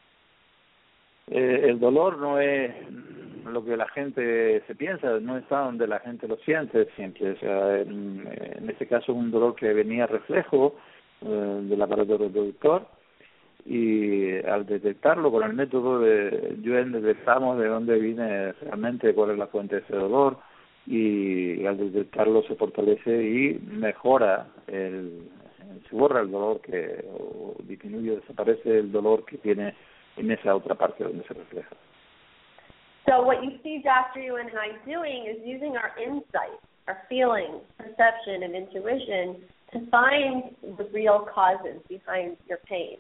Eh, el dolor no es lo que la gente se piensa, no está donde la gente lo siente siempre. O sea, en, en este caso es un dolor que venía reflejo eh, del aparato reproductor, y al detectarlo con el método de Yuen detectamos de dónde viene realmente, cuál es la fuente de ese dolor, y al detectarlo se fortalece y mejora, el, se borra el dolor que, o disminuye, desaparece el dolor que tiene en esa otra parte donde se refleja. So what you see Doctor Yuen and I doing is using our insight, our feeling, perception, and intuition to find the real causes behind your pain.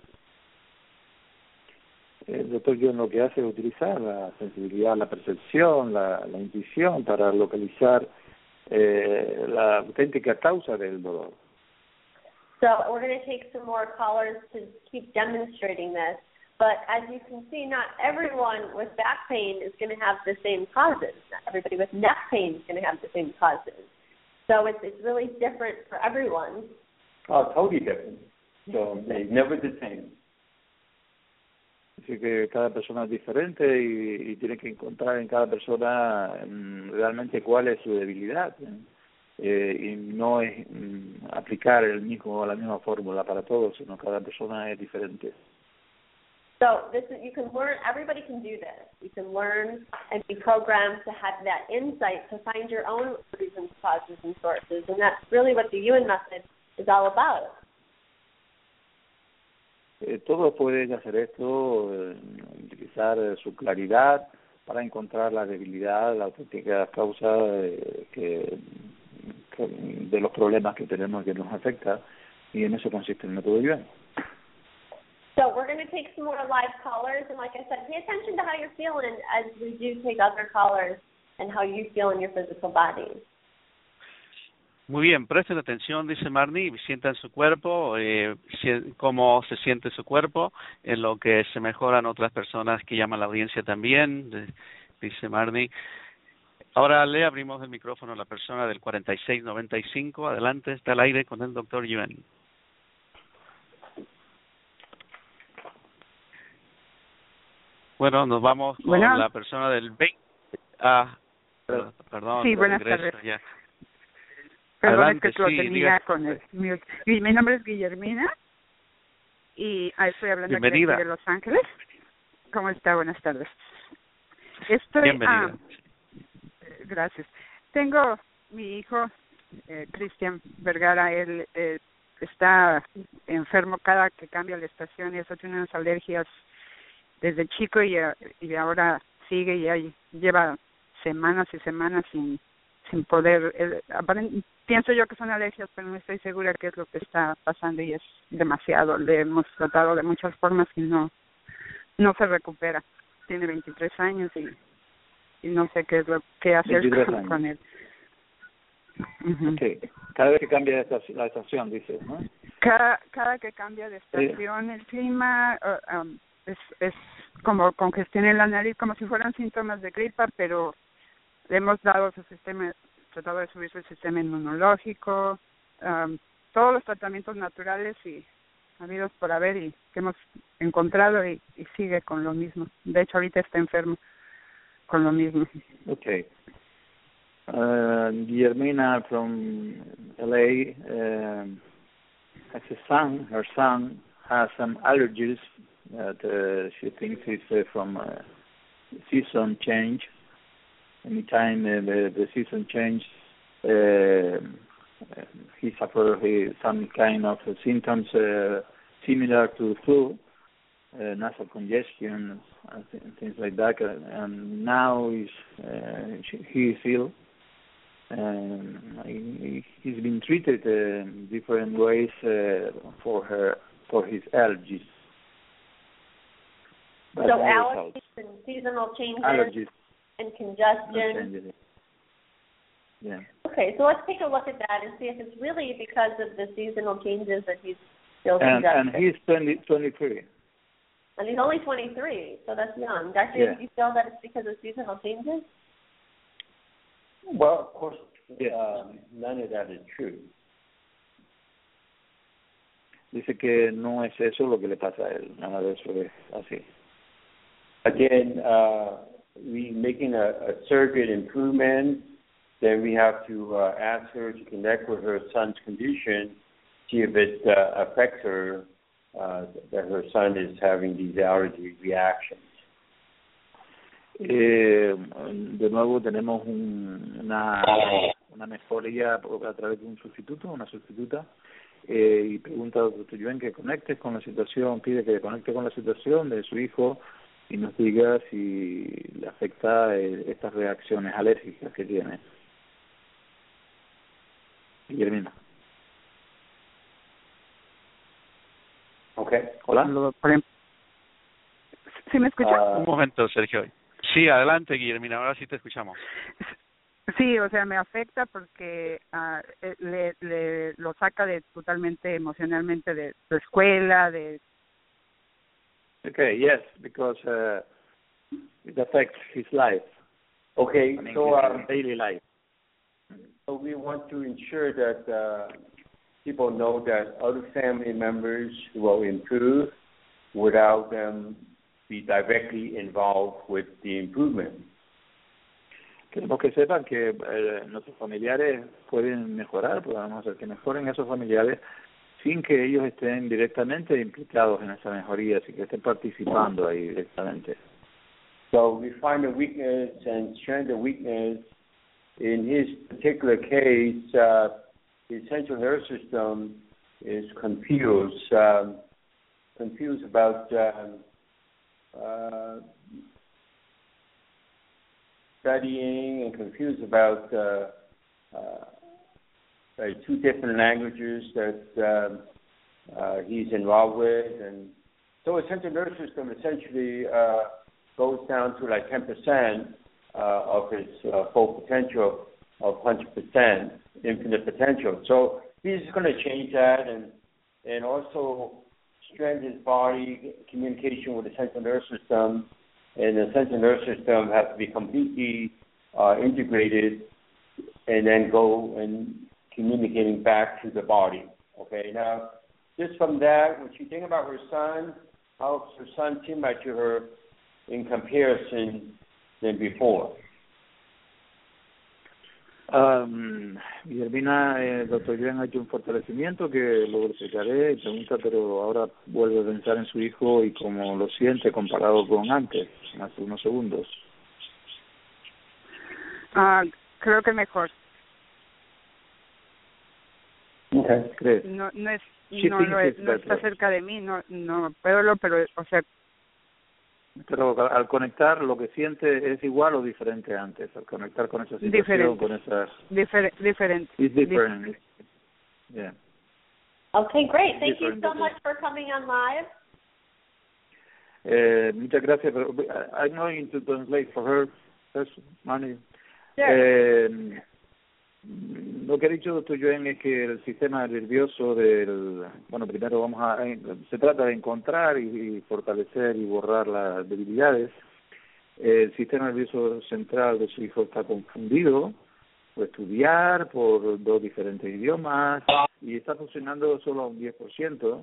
El doctor Yuen lo que hace es utilizar la sensibilidad, la percepción, la, la intuición para localizar eh, la auténtica causa del dolor. So we're going to take some more callers to keep demonstrating this. But as you can see, not everyone with back pain is going to have the same causes. Not everybody with neck pain is going to have the same causes. So it's it's really different for everyone. Oh, totally different. So they're never the same. Así que cada persona es diferente, y, y tiene que encontrar en cada persona um, realmente cuál es su debilidad. Eh, y no es um, aplicar el mismo la misma fórmula para todos, sino cada persona es diferente. So this is, you can learn, everybody can do this. You can learn and be programmed to have that insight to find your own reasons, causes, and sources. And that's really what the Yuen method is all about. Eh, todos pueden hacer esto, eh, utilizar eh, su claridad para encontrar la debilidad, la auténtica causa eh, que, que de los problemas que tenemos que nos afecta, y en eso consiste el método Yuen. So we're going to take some more live callers, and like I said, pay attention to how you're feeling as we do take other callers and how you feel in your physical body. Muy bien, presten atención, dice Marnie, sientan su cuerpo, eh, si, cómo se siente su cuerpo, en lo que se mejoran otras personas que llaman a la audiencia también, de, dice Marnie. Ahora le abrimos el micrófono a la persona del cuarenta y seis noventa y cinco. Adelante, está al aire con el doctor Yuen. Bueno, nos vamos con bueno. la persona del veinte. Ah, perdón. Sí, buenas regreso, tardes. Ya. Perdón, Adelante, es que lo sí, tenía diga. con el mute. Mi, mi nombre es Guillermina y ah, estoy hablando aquí de, aquí de Los Ángeles. ¿Cómo está? Buenas tardes. Estoy, Bienvenida. Ah, gracias. Tengo mi hijo, eh, Cristian Vergara, él eh, está enfermo cada que cambia la estación y eso tiene unas alergias desde chico y, y ahora sigue y ahí lleva semanas y semanas sin sin poder, eh, pienso yo que son alergias, pero no estoy segura qué es lo que está pasando y es demasiado. Le hemos tratado de muchas formas y no no se recupera. Tiene veintitrés años y, y no sé qué es lo que hacer con, con él. Uh-huh. Okay. Cada vez que cambia de estación, la estación, dices, ¿no? Cada, cada que cambia de estación, sí. El clima uh, um, es, es como congestión en la nariz, como si fueran síntomas de gripa, pero le hemos dado su sistema, tratado de subir su sistema inmunológico, um, todos los tratamientos naturales y habidos por haber y que hemos encontrado y, y sigue con lo mismo. De hecho, ahorita está enfermo con lo mismo. Okay. Uh, Guillermina from L A um, has a son. Her son has some allergies that uh, she thinks is uh, from uh, season change. Anytime uh, the, the season change, uh, he suffers he, some kind of uh, symptoms uh, similar to flu, uh, nasal congestion, and th- things like that. And now he's, uh, he is ill. Um, he, he's been treated uh, in different ways uh, for her for his allergies. So allergies and seasonal changes. Allergies. And congestion. Yeah. Okay, so let's take a look at that and see if it's really because of the seasonal changes that he's still and, congested. And he's twenty, twenty-three. And he's only twenty-three, so that's young. Doctor, yeah. do you feel that it's because of seasonal changes? Well, of course, yeah. um, none of that is true. Dice que no es eso lo que le pasa a él, nada de eso es así. Again, uh, we making a, a surrogate improvement, then we have to uh, ask her to connect with her son's condition, see if it uh, affects her, uh, that her son is having these allergy reactions. Eh, de nuevo tenemos un, una, una mejoría a través de un sustituto, una sustituta, eh, y pregunta al doctor Yuen que conecte con la situación, pide que conecte con la situación de su hijo y nos diga si le afecta eh, estas reacciones alérgicas que tiene. Guillermina. Ok. Hola. ¿Sí me escucha? Uh, Un momento, Sergio. Sí, adelante, Guillermina, ahora sí te escuchamos. Sí, o sea, me afecta porque uh, le, le lo saca de totalmente emocionalmente de su escuela, de Okay, yes, because uh, it affects his life. Okay, I mean, so his um, daily life. So we want to ensure that uh, people know that other family members will improve without them be directly involved with the improvement. Queremos que sepan que eh, nuestros familiares pueden mejorar, podemos hacer que mejoren esos familiares sin que ellos estén directamente implicados en esa mejoría, sin que estén participando ahí directamente. So we find a weakness and share the weakness. In his particular case, uh, his central nervous system is confused, um, confused about um, uh, studying and confused about uh, uh, uh, two different languages that um, uh, he's involved with, and So the central nervous system essentially uh, goes down to like ten percent uh, of its uh, full potential of one hundred percent infinite potential. So he's going to change that and and also strengthen his body, communication with the central nervous system, and the central nervous system has to be completely uh, integrated and then go and communicating back to the body. Okay, now just from that, what you think about her son, how her son seemed like to her in comparison than before? Um, Guillermina, el eh, doctor Yuen ha hecho un fortalecimiento que luego explicaré y pregunta, pero ahora vuelve a pensar en su hijo y cómo lo siente comparado con antes, hace unos segundos. Uh, creo que mejor. Okay. ¿Crees? No, no es, no, lo es, no está cerca de mí, no, no puedo, lo, pero, o sea. Pero al conectar, lo que siente es igual o diferente antes, al conectar con esa situación, diferente. con esa. Difer diferente. It's different. Dif yeah. Okay, great. Thank you so much for coming on live. Eh, muchas gracias. Pero I'm going to translate for her. First, Manny. Sure. Eh, Lo que ha dicho doctor Yuen es que el sistema nervioso del... Bueno, primero vamos a... Se trata de encontrar y, y fortalecer y borrar las debilidades. El sistema nervioso central de su hijo está confundido por estudiar, por dos diferentes idiomas, y está funcionando solo a un diez por ciento.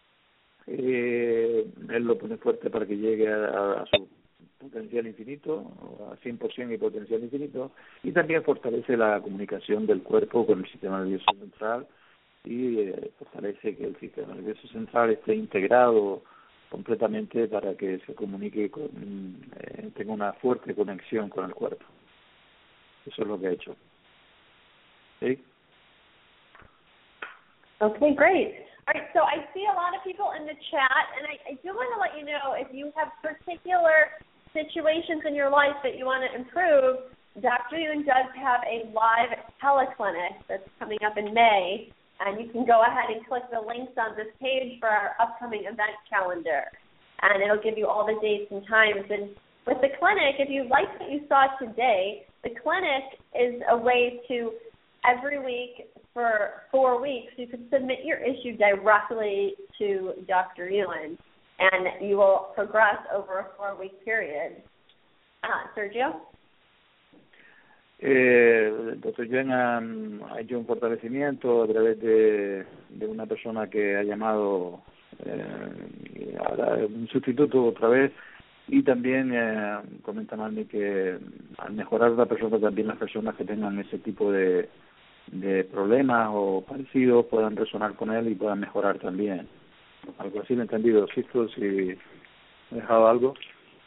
Eh, él lo pone fuerte para que llegue a, a su potencial infinito, a cien por ciento y potencial infinito, y también fortalece la comunicación del cuerpo con el sistema nervioso central y eh, fortalece que el sistema nervioso central esté integrado completamente para que se comunique, con, eh, tenga una fuerte conexión con el cuerpo. Eso es lo que ha hecho. ¿Sí? Okay, great. All right, so I see a lot of people in the chat, and I, I do want to let you know if you have particular situations in your life that you want to improve, Doctor Yuen does have a live teleclinic that's coming up in May, and you can go ahead and click the links on this page for our upcoming event calendar, and it'll give you all the dates and times. And with the clinic, if you like what you saw today, the clinic is a way to, every week for four weeks, you can submit your issue directly to Doctor Yuen, and you will progress over a four-week period. Uh, Sergio? Eh, el doctor Yuen ha, ha hecho un fortalecimiento a través de, de una persona que ha llamado eh, ahora un sustituto otra vez, y también eh, comenta Manny que al mejorar la persona, también las personas que tengan ese tipo de, de problemas o parecidos puedan resonar con él y puedan mejorar también. Algo así lo he entendido. ¿Sisto si he dejado algo?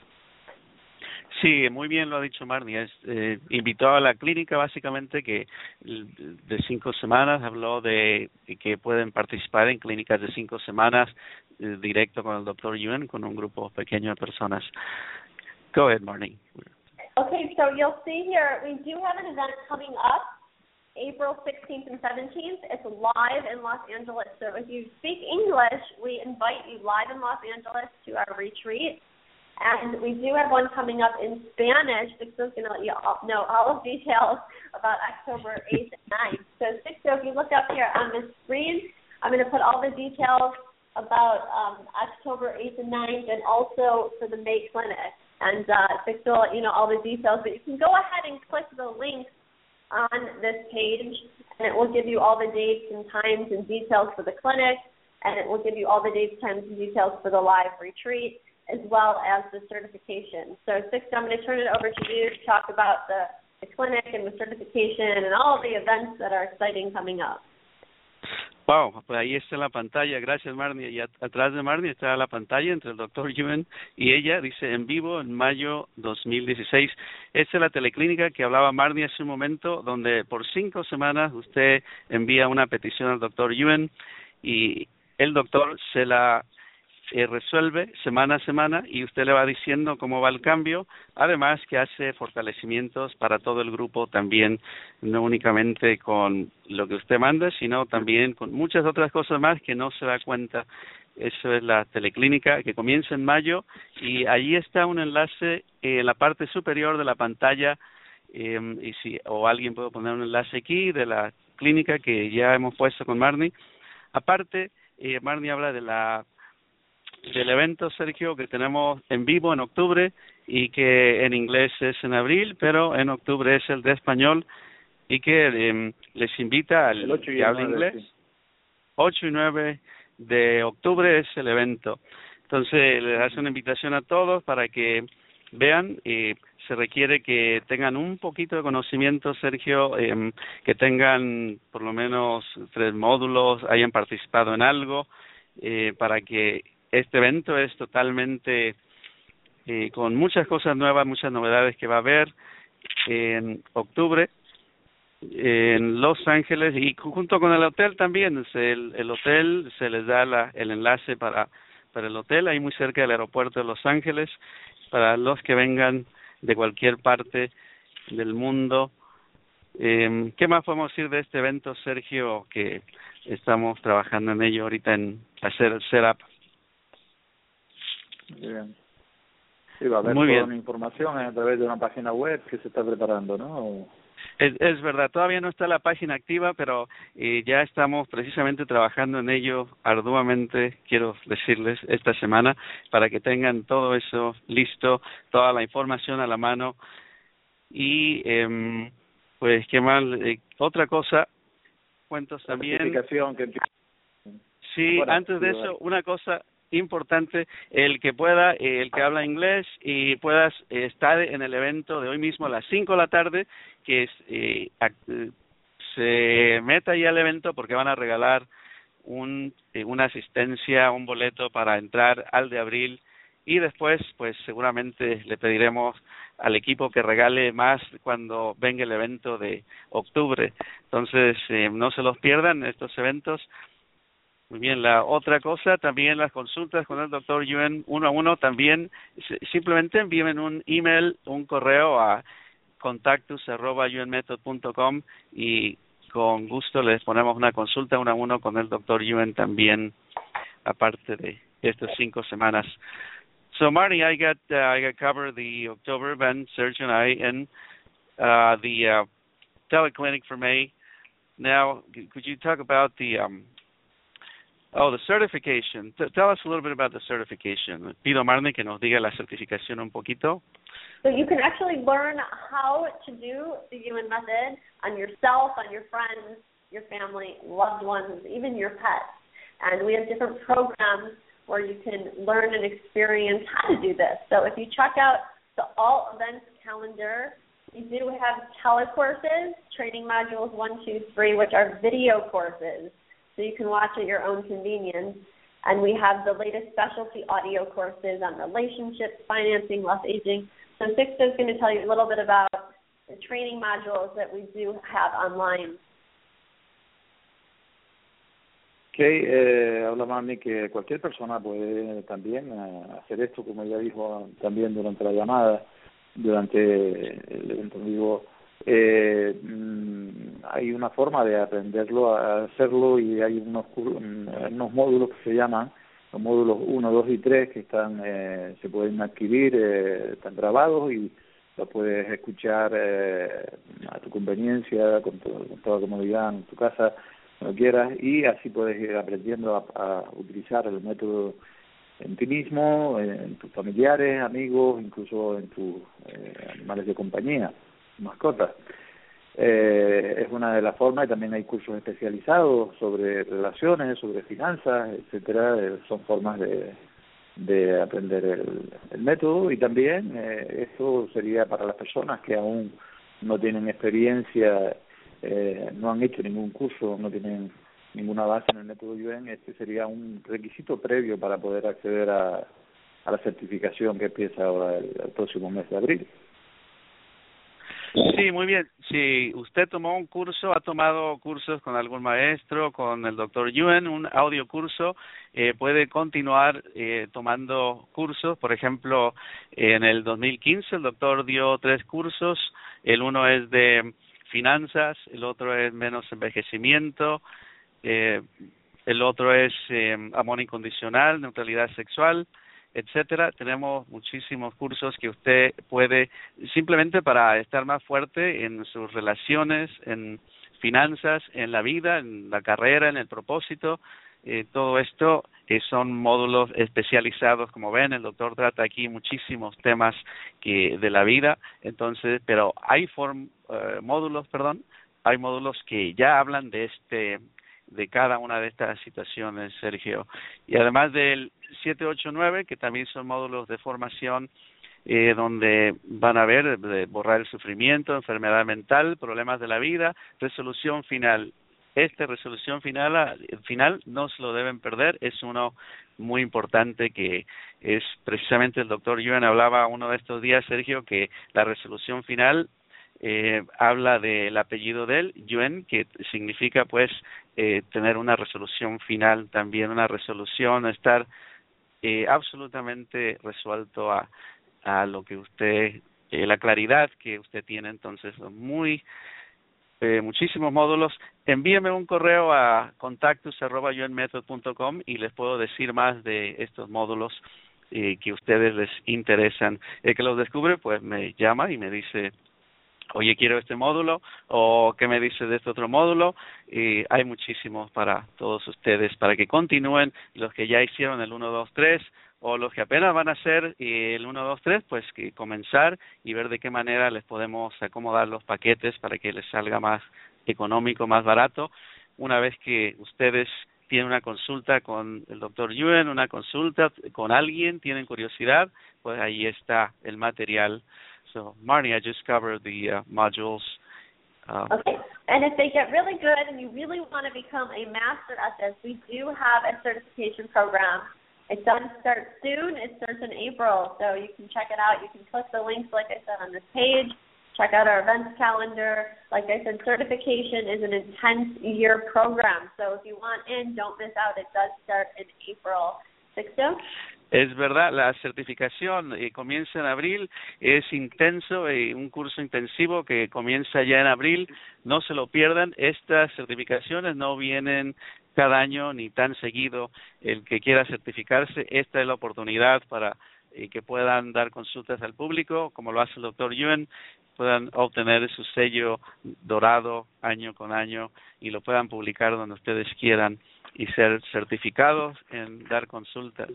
Sí, muy bien lo ha dicho Marnie. Es, eh, invitó a la clínica básicamente que de cinco semanas, habló de que pueden participar en clínicas de cinco semanas eh, directo con el doctor Yuen, con un grupo pequeño de personas. Go ahead, Marnie. Okay, so you'll see here, we do have an event coming up April sixteenth and seventeenth. It's live in Los Angeles. So if you speak English, we invite you live in Los Angeles to our retreat. And we do have one coming up in Spanish. Sixto's going to let you all know all of details about October eighth and ninth. So Sixto, if you look up here on the screen, I'm going to put all the details about um, October eighth and ninth, and also for the May clinic. And uh, Sixto will let you know all the details. But you can go ahead and click the links on this page, and it will give you all the dates and times and details for the clinic, and it will give you all the dates, times, and details for the live retreat, as well as the certification. So, Sixto, I'm going to turn it over to you to talk about the, the clinic and the certification and all of the events that are exciting coming up. Wow, pues ahí está la pantalla. Gracias, Marnie. Y atrás de Marnie está la pantalla entre el doctor Yuen y ella. Dice en vivo en mayo dos mil dieciséis. Esta es la teleclínica que hablaba Marnie hace un momento, donde por cinco semanas usted envía una petición al doctor Yuen y el doctor se la eh, resuelve semana a semana y usted le va diciendo cómo va el cambio, además que hace fortalecimientos para todo el grupo también, no únicamente con lo que usted manda, sino también con muchas otras cosas más que no se da cuenta. Eso es la teleclínica que comienza en mayo y allí está un enlace en la parte superior de la pantalla, eh, y si o alguien puede poner un enlace aquí de la clínica que ya hemos puesto con Marnie. Aparte, eh, Marnie habla de la del evento, Sergio, que tenemos en vivo en octubre y que en inglés es en abril, pero en octubre es el de español y que eh, les invita al que habla inglés. Sí. ocho y nueve de octubre es el evento. Entonces, les hace una invitación a todos para que vean. Eh, se requiere que tengan un poquito de conocimiento, Sergio, eh, que tengan por lo menos tres módulos, hayan participado en algo, eh, para que este evento es totalmente eh, con muchas cosas nuevas, muchas novedades que va a haber en octubre en Los Ángeles y junto con el hotel también. El, el hotel se les da la, el enlace para, para el hotel ahí muy cerca del aeropuerto de Los Ángeles para los que vengan de cualquier parte del mundo. Eh, ¿Qué más podemos decir de este evento, Sergio, que estamos trabajando en ello ahorita en hacer el setup? Muy bien. Sí, va a haber Muy toda bien. una información a través de una página web que se está preparando, ¿no? Es, es verdad, todavía no está la página activa, pero eh, ya estamos precisamente trabajando en ello arduamente, quiero decirles, esta semana, para que tengan todo eso listo, toda la información a la mano. Y, eh, pues, qué mal, eh, otra cosa, cuentos también. Que... Sí, bueno, antes de eso, una cosa importante, el que pueda, el que habla inglés y puedas eh, estar en el evento de hoy mismo a las cinco de la tarde, que es, eh, se meta ahí al evento porque van a regalar un eh, una asistencia, un boleto para entrar al de abril y después pues seguramente le pediremos al equipo que regale más cuando venga el evento de octubre. Entonces eh, no se los pierdan estos eventos. Muy bien, la otra cosa, también las consultas con el doctor Yuen uno a uno, también simplemente envíen un email, un correo a contactus arroba yuenmethod punto com y con gusto les ponemos una consulta uno a uno con el doctor Yuen también, aparte de estas cinco semanas. So Marty, I got uh, I got covered the October event, Sergio and I, and uh, the uh, teleclinic for May. Now, could you talk about the um, Oh, the certification. T- tell us a little bit about the certification. Pido a Marnie que nos diga la certificación un poquito. So you can actually learn how to do the Yuen method on yourself, on your friends, your family, loved ones, even your pets. And we have different programs where you can learn and experience how to do this. So if you check out the all events calendar, we do have telecourses, training modules one, two, three, which are video courses. So you can watch at your own convenience. And we have the latest specialty audio courses on relationships, financing, less aging. So Sixto is going to tell you a little bit about the training modules that we do have online. Okay, eh, habla Marnie que cualquier persona puede también eh, hacer esto, como ella dijo también durante la llamada, durante el evento en vivo. Eh, hay una forma de aprenderlo a hacerlo y hay unos unos módulos que se llaman los módulos uno, dos y tres que están eh, se pueden adquirir, eh, están grabados y los puedes escuchar eh, a tu conveniencia, con, todo, con toda comodidad en tu casa, cuando quieras, y así puedes ir aprendiendo a, a utilizar el método en ti mismo, en tus familiares, amigos, incluso en tus eh, animales de compañía, mascotas. Eh, es una de las formas, y también hay cursos especializados sobre relaciones, sobre finanzas, etcétera. Eh, son formas de, de aprender el, el método, y también eh, esto sería para las personas que aún no tienen experiencia, eh, no han hecho ningún curso, no tienen ninguna base en el método Yuen. Este sería un requisito previo para poder acceder a, a la certificación que empieza ahora el, el próximo mes de abril. Sí, muy bien. Si usted tomó un curso, ha tomado cursos con algún maestro, con el doctor Yuen, un audio curso, eh, puede continuar eh, tomando cursos. Por ejemplo, en el dos mil quince el doctor dio tres cursos. El uno es de finanzas, el otro es menos envejecimiento, eh, el otro es eh, amor incondicional, neutralidad sexual, etcétera. Tenemos muchísimos cursos que usted puede, simplemente para estar más fuerte en sus relaciones, en finanzas, en la vida, en la carrera, en el propósito. Eh, todo esto eh, son módulos especializados, como ven, el doctor trata aquí muchísimos temas que de la vida. Entonces, pero hay form, uh, módulos, perdón, hay módulos que ya hablan de este de cada una de estas situaciones, Sergio. Y además del siete ocho nueve, que también son módulos de formación, eh, donde van a ver de borrar el sufrimiento, enfermedad mental, problemas de la vida, resolución final. Esta resolución final, final no se lo deben perder, es uno muy importante que es precisamente el doctor Yuen hablaba uno de estos días, Sergio, que la resolución final Eh, habla del apellido de él, Yuen, que significa pues eh, tener una resolución final también, una resolución, estar eh, absolutamente resuelto a, a lo que usted, eh, la claridad que usted tiene. Entonces, muy eh, muchísimos módulos. Envíeme un correo a contactos arroba yuen method punto com y les puedo decir más de estos módulos eh, que a ustedes les interesan. El que los descubre pues me llama y me dice, oye, quiero este módulo, o qué me dice de este otro módulo, y hay muchísimos para todos ustedes, para que continúen, los que ya hicieron el uno, dos, tres, o los que apenas van a hacer el uno, dos, tres, pues que comenzar y ver de qué manera les podemos acomodar los paquetes para que les salga más económico, más barato. Una vez que ustedes tienen una consulta con el doctor Yuen, una consulta con alguien, tienen curiosidad, pues ahí está el material. So, Marnie, I just covered the uh, modules. Um, okay. And if they get really good and you really want to become a master at this, we do have a certification program. It does start soon. It starts in April, so you can check it out. You can click the links, like I said, on this page. Check out our events calendar. Like I said, certification is an intense year program, so if you want in, don't miss out. It does start in April. Sixto? Es verdad, la certificación eh, comienza en abril, es intenso, eh, un curso intensivo que comienza ya en abril, no se lo pierdan. Estas certificaciones no vienen cada año ni tan seguido. El que quiera certificarse, esta es la oportunidad para eh, que puedan dar consultas al público, como lo hace el doctor Yuen, puedan obtener su sello dorado año con año y lo puedan publicar donde ustedes quieran y ser certificados en dar consultas.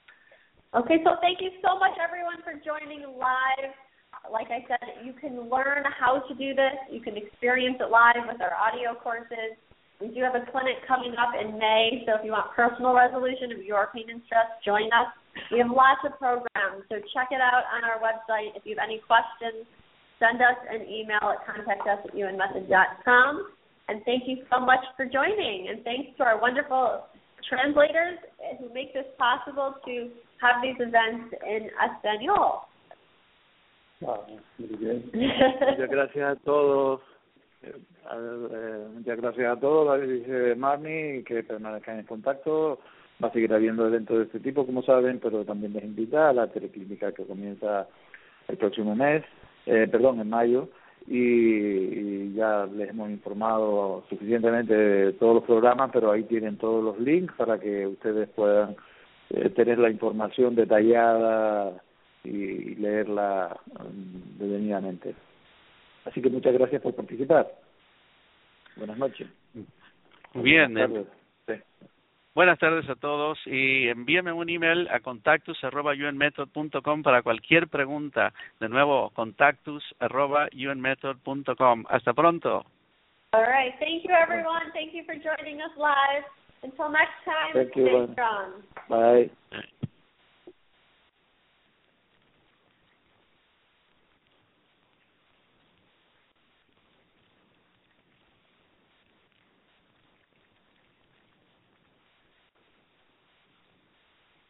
Okay, so thank you so much, everyone, for joining live. Like I said, you can learn how to do this. You can experience it live with our audio courses. We do have a clinic coming up in May, so if you want personal resolution of your pain and stress, join us. We have lots of programs, so check it out on our website. If you have any questions, send us an email at contact us at yuen method dot com. And thank you so much for joining. And thanks to our wonderful translators who make this possible to have these events in español. Ah, muy bien. Muchas gracias a todos. Eh, eh, muchas gracias a todos, dice Marnie, que permanezcan en contacto. Va a seguir habiendo eventos de este tipo, como saben, pero también les invita a la teleclínica que comienza el próximo mes, eh, perdón, en mayo. Y, y ya les hemos informado suficientemente de todos los programas, pero ahí tienen todos los links para que ustedes puedan eh, tener la información detallada y leerla um, detenidamente. Así que muchas gracias por participar. Buenas noches. Muy bien. Buenas tardes. Sí. Buenas tardes a todos y envíame un email a contactus arroba yuen method punto com para cualquier pregunta. De nuevo, contactus arroba yuen method punto com. Hasta pronto. All right. Thank you, everyone. Thank you for joining us live. Until next time, Thank you. stay strong. Bye.